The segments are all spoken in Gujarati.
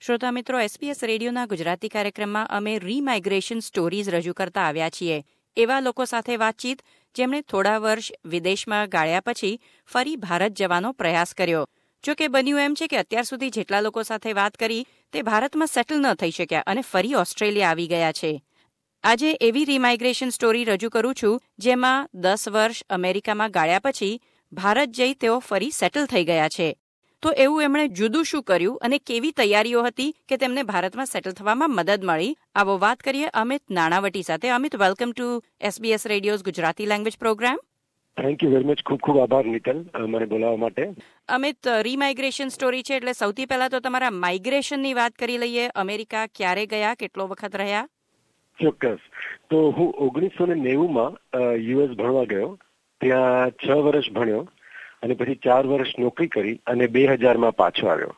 શ્રોતા મિત્રો, SBS રેડિયોના ગુજરાતી કાર્યક્રમમાં અમે રીમાઇગ્રેશન સ્ટોરીઝ રજૂ કરતા આવ્યા છીએ. એવા લોકો સાથે વાતચીત જેમણે થોડા વર્ષ વિદેશમાં ગાળ્યા પછી ફરી ભારત જવાનો પ્રયાસ કર્યો. જો કે બન્યું એમ છે કે અત્યાર સુધી જેટલા લોકો સાથે વાત કરી તે ભારતમાં સેટલ ન થઈ શક્યા અને ફરી ઓસ્ટ્રેલિયા આવી ગયા છે. આજે એવી રીમાઇગ્રેશન સ્ટોરી રજૂ કરું છું જેમાં 10 વર્ષ અમેરિકામાં ગાળ્યા પછી ભારત જઈ તેઓ ફરી સેટલ થઈ ગયા છે. તો એવું એમણે જુદું શું કર્યું અને કેવી તૈયારીઓ હતી કે તેમને ભારતમાં સેટલ થવામાં મદદ મળી? આવો વાત કરીએ અમિત નાણાવટી સાથે. Amit, welcome to SBS radio's Gujarati language programme. Thank you very much. ખૂબ ખૂબ આભાર નીતલ મને બોલાવવા માટે. અમિત, રીમાઇગ્રેશન સ્ટોરી છે એટલે સૌથી પહેલા તો તમારા માઇગ્રેશનની વાત કરી લઈએ. અમેરિકા ક્યારે ગયા, કેટલો વખત રહ્યા? ચોક્કસ. તો હું 1990માં યુએસ ભણવા ગયો. ત્યાં 6 વર્ષ ભણ્યો અને પછી 4 વર્ષ નોકરી કરી અને 2000માં પાછો આવ્યો.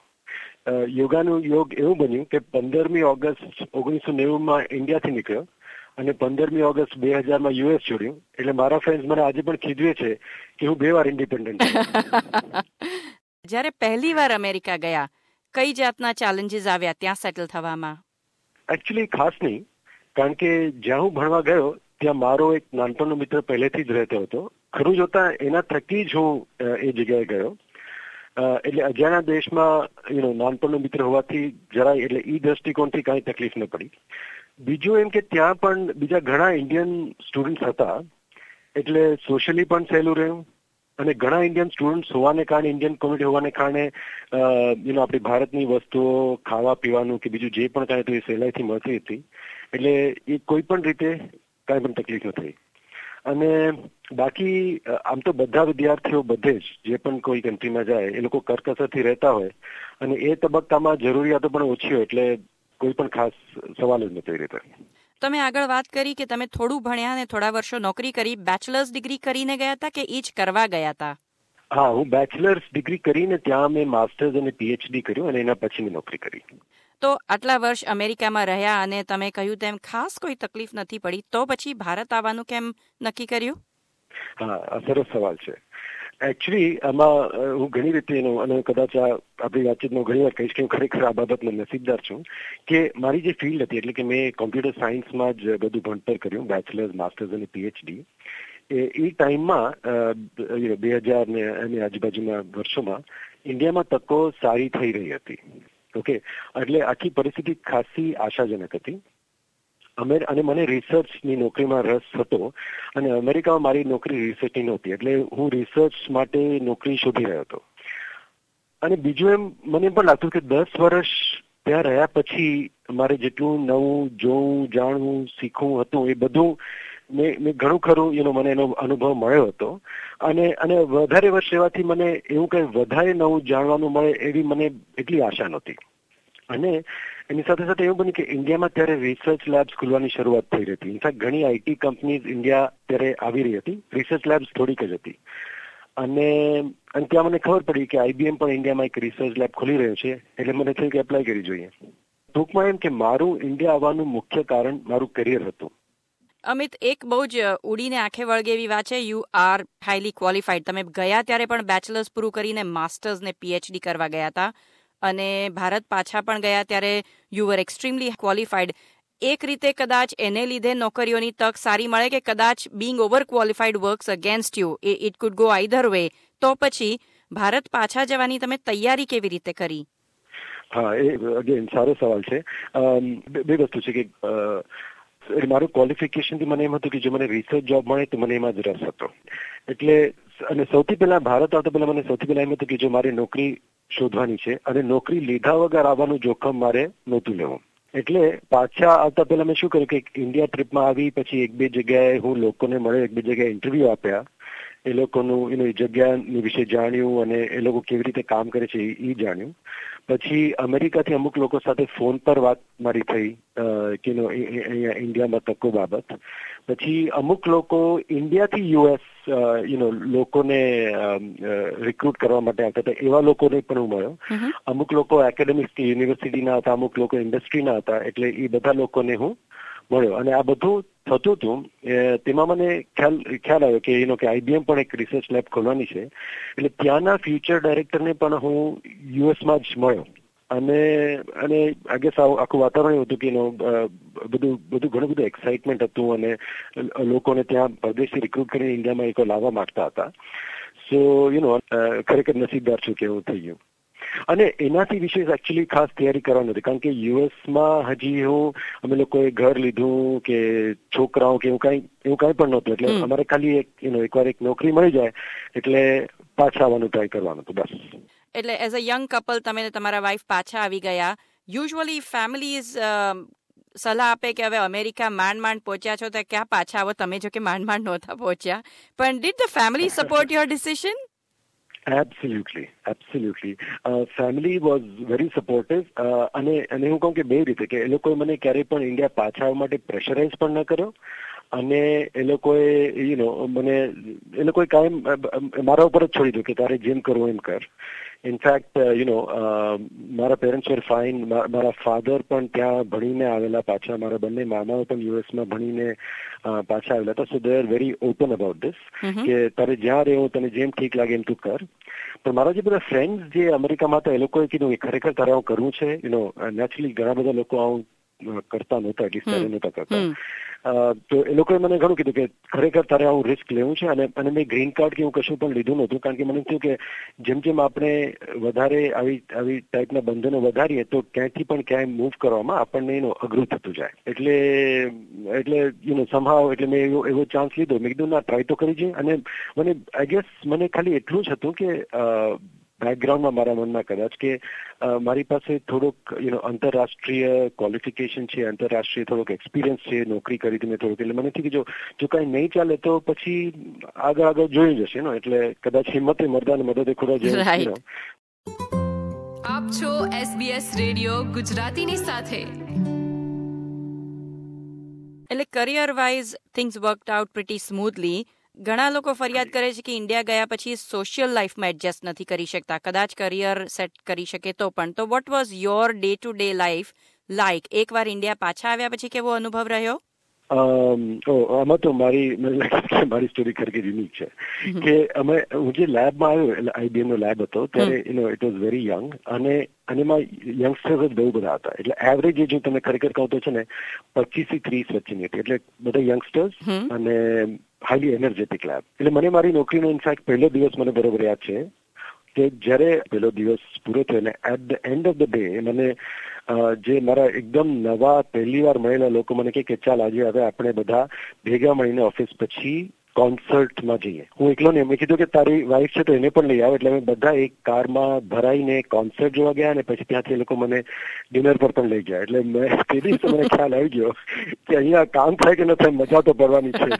યોગાનું યોગ એવું બન્યું કે 15મી ઓગસ્ટ 1990માં ઇન્ડિયાથી નીકળ્યો અને 15મી ઓગસ્ટ 2000માં યુએસ છોડ્યું. એટલે મારા ફ્રેન્ડ્સ મને આજે પણ ખીજવે છે કે હું 2 વાર ઇન્ડિપેન્ડન્ટ છું. જ્યારે પહેલી વાર અમેરિકા ગયા, કઈ જાતના ચેલેન્જીસ આવ્યા ત્યાં સેટલ થવામાં? એકચ્યુઅલી ખાસ નહીં, કારણ કે જ્યાં હું ભણવા ગયો ત્યાં મારો એક નાનપણનો મિત્ર પહેલેથી જ રહેતો હતો. ખરું જોતા એના થકી જ હું એ જગ્યાએ ગયો. એટલે અજાણ્યા દેશમાં નાનપણનો મિત્ર હોવાથી જરાય એટલે ઈ દ્રષ્ટિકોણથી કાંઈ તકલીફ ન પડી. બીજું એમ કે ત્યાં પણ બીજા ઘણા ઇન્ડિયન સ્ટુડન્ટ્સ હતા, એટલે સોશિયલી પણ સહેલું રહ્યું. અને ઘણા ઇન્ડિયન સ્ટુડન્ટ્સ હોવાને કારણે, ઇન્ડિયન કોમ્યુનિટી હોવાને કારણે આપણી ભારતની વસ્તુઓ, ખાવા પીવાનું કે બીજું જે પણ કાંઈ હતું એ સહેલાઈથી મળતી હતી. એટલે એ કોઈ પણ રીતે કાંઈ પણ તકલીફ ન થઈ. અને બાકી આમ તો બધા વિદ્યાર્થીઓ બધે જ જે પણ કોઈ કન્ટ્રીમાં જાય એ લોકો કરકસરથી રહેતા હોય અને એ તબક્કામાં જરૂરિયાતો પણ ઓછી હોય, એટલે કોઈ પણ ખાસ સવાલ જ નથી રહેતો. તમે આગળ વાત કરી કે તમે થોડું ભણ્યા અને થોડા વર્ષો નોકરી કરી. બેચલર્સ ડિગ્રી કરીને ગયા હતા કે એ જ કરવા ગયા હતા? હા, હું બેચલર્સ ડિગ્રી કરીને ત્યાં મેં માસ્ટર્સ અને પીએચડી કર્યું અને એના પછી મેં નોકરી કરી. તો આટલા વર્ષ અમેરિકામાં રહ્યા અને તમે કહ્યું તેમ ખાસ કોઈ તકલીફ નથી પડી, તો પછી ભારત આવવાનું કેમ નક્કી કર્યું? હા, આ સરસ સવાલ છે. એકચ્યુઅલી આમાં હું ઘણી રીતે અને કદાચ આપણી વાતચીતમાં ઘણી વાર કહીશ કે હું ખરેખર આ બાબતમાં નસીબદાર છું કે મારી જે ફિલ્ડ હતી, એટલે કે મેં કોમ્પ્યુટર સાયન્સમાં જ બધું ભણતર કર્યું, બેચલર્સ, માસ્ટર્સ અને પીએચડી. એ ટાઈમમાં 2000 ને એની આજુબાજુના વર્ષોમાં ઇન્ડિયામાં તકો સારી થઈ રહી હતી. ઓકે, એટલે આખી પરિસ્થિતિ ખાસી આશાજનક હતી. અને મને રિસર્ચની નોકરીમાં રસ હતો અને અમેરિકામાં મારી નોકરી રિસર્ચની નહોતી, એટલે હું રિસર્ચ માટે નોકરી શોધી રહ્યો હતો. અને બીજું એમ મને એમ પણ લાગતું કે 10 વર્ષ ત્યાં રહ્યા પછી મારે જેટલું નવું જોવું, જાણવું, શીખવું હતું એ બધું મેં ઘણું ખરું મને એનો અનુભવ મળ્યો હતો. અને વધારે વર્ષ રહેવાથી મને એવું કંઈ વધારે નવું જાણવાનું મળે એવી મને એટલી આશા નહોતી. અને એની સાથે સાથે એવું બન્યું કે ઇન્ડિયામાં ત્યારે રિસર્ચ લેબ્સ ખુલવાની શરૂઆત થઈ રહી હતી. ઇનફેક્ટ ઘણી આઈટી કંપનીઝ ઇન્ડિયા ત્યારે આવી રહી હતી. રિસર્ચ લેબ્સ થોડીક જ હતી. અને ત્યાં મને ખબર પડી કે IBM પણ ઇન્ડિયામાં એક રિસર્ચ લેબ ખોલી રહ્યો છે. એટલે મને થયું કે એપ્લાય કરી જોઈએ. ટૂંકમાં એમ કે મારું ઇન્ડિયા આવવાનું મુખ્ય કારણ મારું કરિયર હતું. અમિત, એક બહુ જ ઉડીને આંખે વળગે એવી વાત છે, યુ આર હાઈલી ક્વોલિફાઈડ. તમે ગયા ત્યારે પણ બેચલર્સ પૂરું કરીને માસ્ટર્સ ને પીએચડી કરવા ગયા હતા અને ભારત પાછા પણ ગયા ત્યારે યુ વર એક્સ્ટ્રીમલી ક્વોલિફાઈડ. એક રીતે કદાચ એને લીધે નોકરીઓની તક સારી મળે કે કદાચ being over qualified works against you. It could go either way. તો પછી ભારત પાછા જવાની તમે તૈયારી કેવી રીતે કરી? હા, એ અગેન સારો સવાલ છે. બે વસ્તુ છે કે મારું ક્વોલિફિકેશનથી મને એમ હતું કે જો મને રિસર્ચ જોબ મળે તો મને એમાં જ રસ હતો. એટલે અને સૌથી પહેલા ભારત આવતા પહેલા મને સૌથી પહેલા એમ હતું કે જો મારે નોકરી શોધવાની છે અને નોકરી લીધા વગર આવવાનું જોખમ મારે નહોતું લેવું. એટલે પાછા આવતા પહેલા મેં શું કર્યું કે ઇન્ડિયા ટ્રીપમાં આવી પછી 1-2 જગ્યાએ હું લોકોને મળ્યો, 1-2 જગ્યાએ ઇન્ટરવ્યુ આપ્યા. એ લોકોનું જગ્યાની વિશે જાણ્યું અને એ લોકો કેવી રીતે કામ કરે છે એ જાણ્યું. પછી અમેરિકાથી અમુક લોકો સાથે ફોન પર વાત મારી થઈ કે અહીંયા ઇન્ડિયામાં તકો બાબત. પછી અમુક લોકો ઇન્ડિયાથી યુએસ લોકોને રિક્રુટ કરવા માટે આવતા હતા, એવા લોકોને પણ હું મળ્યો. અમુક લોકો એકેડેમિક યુનિવર્સિટીના હતા, અમુક લોકો ઇન્ડસ્ટ્રીના હતા, એટલે એ બધા લોકોને હું મળ્યો. અને આ બધું થતું હતું તેમાં મને ખ્યાલ આવ્યો કે IBM પણ એક રિસર્ચ લેબ ખોલવાની છે. એટલે ત્યાંના ફ્યુચર ડાયરેક્ટરને પણ હું યુએસમાં જ મળ્યો. અને આઈ ગેસ આખું વાતાવરણ એવું હતું કે બધું ઘણું બધું એક્સાઇટમેન્ટ હતું અને લોકોને ત્યાં પરદેશથી રિક્રુટ કરીને ઇન્ડિયામાં એક લાવવા માંગતા હતા. સો ખરેખર નસીબદાર છું કે એવું થઈ ગયું. અને એનાથી વિશેષ એકચ્યુઅલી ખાસ તૈયારી કરવાની હતી, કારણ કે યુએસમાં હજી અમે લોકોએ ઘર લીધું કે છોકરાઓ કે એવું કાંઈ પણ નહોતું. એટલે અમારે ખાલી એકવાર એક નોકરી મળી જાય એટલે પાછા આવવાનું ટ્રાય કરવાનું હતું બસ. એટલે એઝ અ યંગ કપલ તમે તમારા વાઇફ પાછા આવી ગયા. યુઝ્યુઅલી ફેમિલીઝ સલાહ આપે કે હવે અમેરિકા માંડ પહોંચ્યા છો તો ક્યાં પાછા આવો. તમે જો કે માંડ નહોતા પહોંચ્યા, પણ did the family support your decision? Absolutely. Family was very supportive. અને હું કહું કે બે રીતે, કે એ લોકોએ મને ક્યારેય પણ ઇન્ડિયા પાછા આવવા માટે પ્રેશરાઇઝ પણ ન કર્યો, અને એ લોકોએ કાયમ મારા ઉપર જ છોડી દીધું કે તારે જેમ કરવું એમ કર. ઇનફેક્ટ મારા પેરેન્ટ્સ વર ફાઇન. મારા ફાધર પણ ત્યાં ભણીને આવેલા પાછા, મારા બંને મામાઓ પણ યુએસમાં ભણીને પાછા આવેલા હતા. So they are very open about this કે તારે જ્યાં રહેવું તને જેમ ઠીક લાગે એમ તું કર. પણ મારા જે બધા ફ્રેન્ડ્સ જે અમેરિકામાં હતા એ લોકોએ કીધું કે ખરેખર તારે આવું કરવું છે. નેચરલી ઘણા બધા લોકો આવું કરતા નહોતા, એટલીસ્ટ ત્યારે નહોતા કરતા. તો એ લોકોએ મને ઘણું કીધું કે ખરેખર તારે આવું રિસ્ક લેવું છે. અને મેં ગ્રીન કાર્ડ કે એવું કશું પણ લીધું નહોતું, કારણ કે મને થયું કે જેમ આપણે વધારે આવી ટાઈપના બંધનો વધારીએ તો ક્યાંયથી પણ ક્યાંય મૂવ કરવામાં આપણને અઘરું થતું જાય. એટલે સમહાવ એટલે મેં એવો ચાન્સ લીધો. મેં કીધું ના, ટ્રાય તો કરી જોઈએ. અને આઈ ગેસ મને ખાલી એટલું જ હતું કે બેકગ્રાઉન્ડમાં મારા મનમાં કદાચ કે મારી પાસે થોડુંક આંતરરાષ્ટ્રીય ક્વોલિફિકેશન છે, આંતરરાષ્ટ્રીય થોડોક એક્સપિરિયન્સ છે, નોકરી કરી હતી મેં થોડુંક. એટલે મને થયું કે જો કાંઈ નહીં ચાલે તો પછી આગળ જોઈ જશે ને. એટલે કદાચ હિંમતે મર્દાને મદદે ખુદા જેવું. આપ છો SBS રેડિયો ગુજરાતીની સાથે. એટલે career wise things worked out pretty smoothly. ઘણા લોકો ફરિયાદ કરે છે કે ઇન્ડિયા ગયા પછી સોશિયલ લાઈફમાં એડજસ્ટ નથી કરી શકતા, કદાચ કરિયર સેટ કરી શકે તો પણ. તો what was your day to day life like? એકવાર ઇન્ડિયા પાછા આવ્યા પછી કેવો અનુભવ રહ્યો? આમાં તો મારી સ્ટોરી ખરેખર યુનિક છે કે હું જે લેબમાં આવ્યો, એટલે IBM નો લેબ હતો ત્યારે ઇટ વોઝ વેરી યંગ, અને એમાં યંગસ્ટર્સ જ બહુ બધા હતા. એટલે એવરેજ એજ હું તમને ખરેખર કહું તો છે ને 25 થી 30 વચ્ચેની હતી. એટલે બધા યંગસ્ટર્સ અને હાઈલી એનર્જેટિક લેબ. એટલે મને મારી નોકરીનો ઇનફેક્ટ પહેલો દિવસ મને બરોબર યાદ છે કે જ્યારે પહેલો દિવસ પૂરો થયો ને at the end of the day મને જે મારા એકદમ નવા પહેલી વાર મળેલા લોકો મને કે ચાલ આજે હવે આપણે બધા ભેગા મળીને ઓફિસ પછી કોન્સર્ટમાં જઈએ. હું એકલો ને, મેં કીધું કે તારી વાઈફ છે તો એને પણ લઈ આવ. એટલે અમે બધા એક કારમાં ભરાઈને કોન્સર્ટ જોવા ગયા, અને પછી ત્યાંથી એ લોકો મને ડિનર પર પણ લઈ ગયા. એટલે તે દિવસે મને ખ્યાલ આવી ગયો કે અહીંયા કામ થાય કે ન થાય, મજા તો પડવાની છે.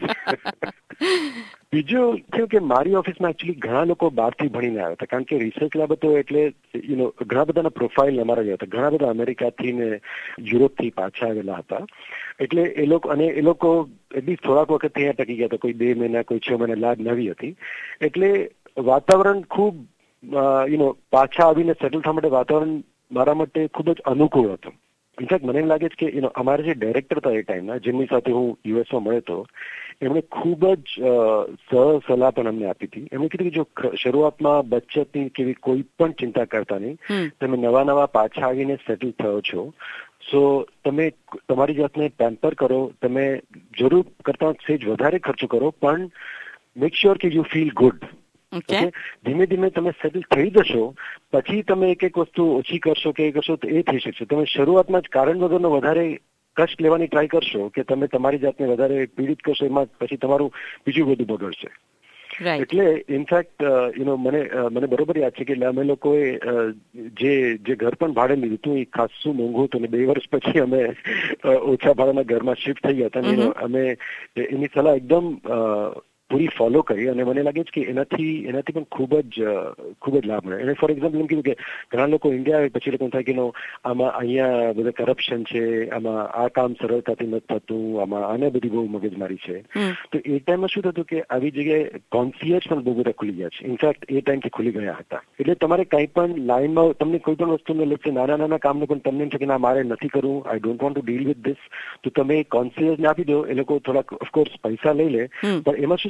બીજું થયું કે મારી ઓફિસમાં એકચ્યુઅલી ઘણા લોકો બહારથી ભણીને આવ્યા હતા, કારણ કે રિસર્ચ લેબ હતો. એટલે ઘણા બધાના પ્રોફાઇલ અમારા ગયા હતા. ઘણા બધા અમેરિકાથી ને યુરોપથી પાછા આવેલા હતા. એટલે એ લોકો એટલીસ્ટ થોડાક વખત ત્યાં ટકી ગયા હતા. કોઈ 2 મહિના, કોઈ 6 મહિના. લેબ નવી હતી. એટલે વાતાવરણ ખૂબ પાછા આવીને સેટલ થવા માટે વાતાવરણ મારા માટે ખૂબ જ અનુકૂળ હતું. ઇનફેક્ટ મને એમ લાગે છે કે અમારા જે ડાયરેક્ટર હતા એ ટાઈમના, જેમની સાથે હું યુએસમાં મળ્યો હતો, એમણે ખૂબ જ સલાહ પણ અમને આપી હતી. એમણે કીધું કે જો શરૂઆતમાં બચતની કેવી કોઈ પણ ચિંતા કરતા નહીં, તમે નવા પાછા આવીને સેટલ થયો છો, સો તમે તમારી જાતને પેમ્પર કરો, તમે જરૂર કરતા સેજ વધારે ખર્ચો કરો, પણ મેક શ્યોર કે યુ ફીલ ગુડ. ધીમે ધીમે તમે સેટલ થઈ જશો, પછી તમે એક વસ્તુ ઓછી કરશો કે એ કરશો તો એ થઈ શકશે. તમે શરૂઆતમાં જ કારણ વગરનો વધારે કષ્ટ લેવાની ટ્રાય કરશો કે તમે તમારી જાતને વધારે પીડિત કરશો, એમાં પછી તમારું બીજું બધું બગડશે. એટલે ઇનફેક્ટ મને બરોબર યાદ છે કે અમે લોકોએ જે ઘર પણ ભાડે લીધું હતું એ ખાસું મોંઘું હતું, અને 2 વર્ષ પછી અમે ઓછા ભાડાના ઘરમાં શિફ્ટ થઈ ગયા હતા. અમે એની સલાહ એકદમ પૂરી ફોલો કરી, અને મને લાગે છે કે એનાથી પણ ખૂબ જ લાભ મળે. અને ફોર એક્ઝામ્પલ એમ કીધું કે ઘણા લોકો ઇન્ડિયા આવે પછી લોકો થાય કે આમાં અહીંયા બધા કરપ્શન છે, આમાં આ કામ સરળતાથી નથી થતું, આમાં આને બધી બહુ મગજમારી છે. તો એ ટાઈમમાં શું થતું કે આવી જગ્યાએ કોન્સિયર્જ પણ બહુ બધા ખુલી ગયા છે. ઇનફેક્ટ એ ટાઈમથી ખુલી ગયા હતા. એટલે તમારે કંઈ પણ લાઈનમાં તમને કોઈ પણ વસ્તુને લગતી નાના કામને પણ તમને એમ છે કે ના મારે નથી કરવું, I don't want to deal with this, તો તમે કોન્સિયર્જને આપી દો. એ લોકો થોડાક ઓફકોર્સ પૈસા લઈ લે, પણ એમાં શું છે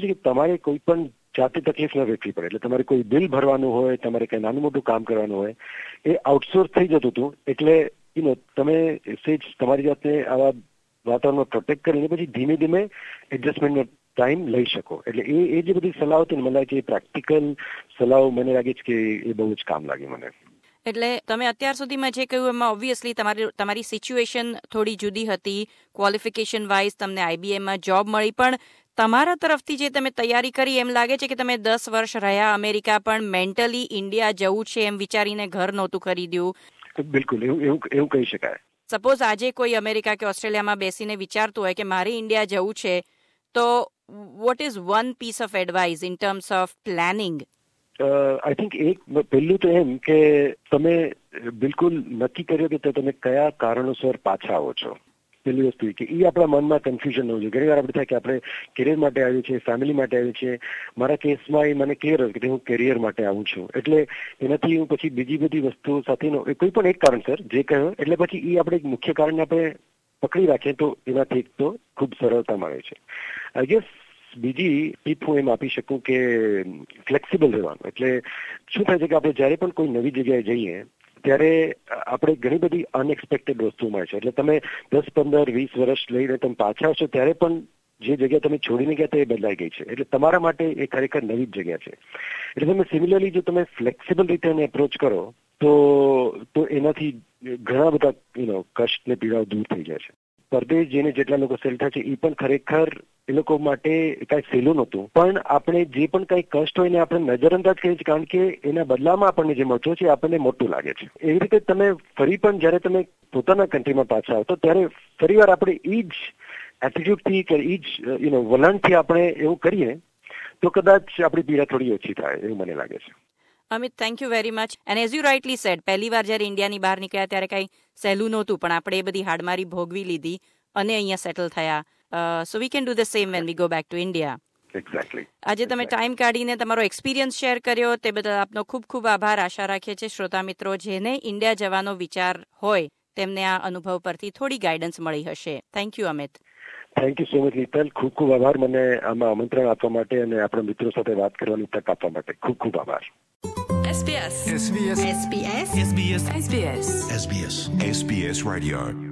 છે કે તમારે કોઈ પણ જાતે તકલીફ ન વેઠવી પડે. એટલે તમારે કોઈ બિલ ભરવાનું હોય, તમારે કઈ નાનું મોટું કામ કરવાનું હોય, એ આઉટસોર્સ થઈ જતું હતું. એટલે તમે સેજ તમારી જાતને આવા વાતાવરણમાં પ્રોટેક્ટ કરીને પછી ધીમે ધીમે એડજસ્ટમેન્ટનો ટાઈમ લઈ શકો. એટલે એ જે બધી સલાહ હતી ને, મને લાગે છે પ્રેક્ટિકલ સલાહ મને લાગે છે કે એ બહુ જ કામ લાગી મને. એટલે તમે અત્યાર સુધીમાં જે કહ્યું એમાં ઓબ્વિયસલી તમારી સિચ્યુએશન થોડી જુદી હતી. ક્વોલિફિકેશન વાઇઝ તમને IBMમાં જોબ મળી, પણ તમારા તરફથી જે તમે તૈયારી કરી એમ લાગે છે કે તમે 10 વર્ષ રહ્યા અમેરિકા, પણ મેન્ટલી ઇન્ડિયા જવું છે એમ વિચારીને ઘર નહોતું ખરીદ્યું. બિલકુલ એવું કહી શકાય. સપોઝ આજે કોઈ અમેરિકા કે ઓસ્ટ્રેલિયામાં બેસીને વિચારતું હોય કે મારે ઇન્ડિયા જવું છે, તો what is one piece of advice in terms of planning? I think પહેલું તો એમ કે તમે બિલકુલ નક્કી કર્યો કે તમે કયા કારણોસર પાછા આવો છો. પહેલી વસ્તુ કે એ આપણા મનમાં કન્ફ્યુઝન ન હોવું જોઈએ. ઘણી વાર આપણે થાય કે આપણે કેરિયર માટે આવ્યું છે, ફેમિલી માટે આવ્યું છે. મારા કેસમાં એ મને ક્લિયર હતું કે હું કેરિયર માટે આવું છું. એટલે એનાથી હું પછી બીજી બધી વસ્તુઓ સાથેનો કોઈ પણ એક કારણસર જે કહ્યું, એટલે પછી એ આપણે મુખ્ય કારણને આપણે પકડી રાખીએ તો એનાથી એક તો ખૂબ સરળતા મળે છે. આઈ ગેસ બીજી ટીપ હું એમ આપી શકું કે ફ્લેક્સિબલ રહેવાનું. એટલે શું થાય છે કે આપણે જયારે પણ કોઈ નવી જગ્યાએ જઈએ ત્યારે આપણે ઘણી બધી અનએક્સપેક્ટેડ વસ્તુ મળે છે. એટલે તમે 10, 15, 20 વર્ષ લઈને તમે પાછા આવશો ત્યારે પણ જે જગ્યા તમે છોડીને ગયા તે બદલાઈ ગઈ છે. એટલે તમારા માટે એ ખરેખર નવી જ જગ્યા છે. એટલે તમે સિમિલરલી જો તમે ફ્લેક્સિબલ રીતે એને એપ્રોચ કરો તો એનાથી ઘણા બધા કષ્ટ ને પીડાઓ દૂર થઈ જાય છે. પરદેશ જઈને જેટલા લોકો સેલ થાય છે એ પણ ખરેખર એ લોકો માટે કઈ સહેલું નહોતું, પણ આપણે જે પણ કઈ કષ્ટ હોય ને આપણે નજરઅંદાજ કરીએ છીએ, કારણ કે એના બદલામાં આપણને જે મળતો છે આપણને મોટું લાગે છે. એવી રીતે તમે ફરી પણ જયારે તમે પોતાના કન્ટ્રીમાં પાછા આવતો ત્યારે ફરીવાર આપણે એ જ એટીટ્યુડથી કે એ જ વલણથી આપણે એવું કરીએ તો કદાચ આપણી પીડા થોડી ઓછી થાય એવું મને લાગે છે. Amit, thank you very much. And as you rightly said, પહેલી વાર જ્યારે ઇન્ડિયાની બહાર નીકળ્યા ત્યારે કંઈ સહેલું નહોતું, પણ આપણે એ બધી હાડમારી ભોગવી લીધી અને અહીંયા સેટલ થયા. So we can do the same when we go back to India. Exactly. આજે તમે ટાઈમ કાઢીને તમારો એક્સપિરિયન્સ શેર કર્યો તે બદલ આપનો ખૂબ ખૂબ આભાર. આશા રાખીએ છીએ શ્રોતા મિત્રો જેને ઇન્ડિયા જવાનો વિચાર હોય તેમને આ અનુભવ પરથી થોડી ગાઈડન્સ મળી હશે. Thank you Amit. Thank you so much Nital. ખૂબ ખૂબ આભાર મને આમાં આમંત્રણ આપવા માટે અને આપણા મિત્રો સાથે વાત કરવાની તક આપવા માટે. ખૂબ ખૂબ આભાર. SBS SBS SBS SBS SBS SBS SBS Radio